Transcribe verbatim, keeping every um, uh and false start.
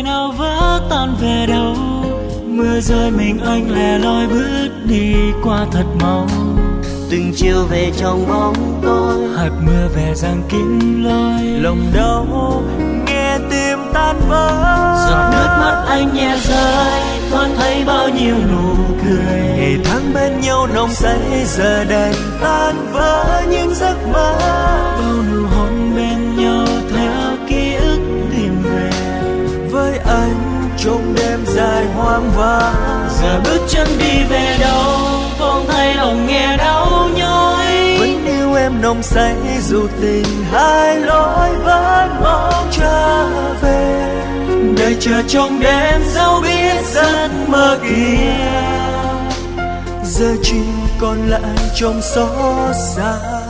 ngày nào vỡ tan về đâu. Mưa rơi mình anh lẻ loi bước đi qua thật mau. Từng chiều về trong bóng tối, hạt mưa về giăng kín lối. Lòng đau nghe tim tan vỡ. Giọt nước mắt anh nhẹ rơi, thoáng thấy bao nhiêu nụ cười. Ngày tháng bên nhau nồng say giờ đành tan vỡ những giấc mơ. Bao nụ hôn bên nhau theo ký ức tìm về. Với anh trong đêm dài hoang vắng, giờ bước chân đi về đâu, không thấy lòng nghe đau nhói. Vẫn yêu em nồng say dù tình hai lối, vẫn mong trở về. Đợi chờ trong đêm dẫu biết giấc mơ kia giờ chỉ còn lại trong xót xa.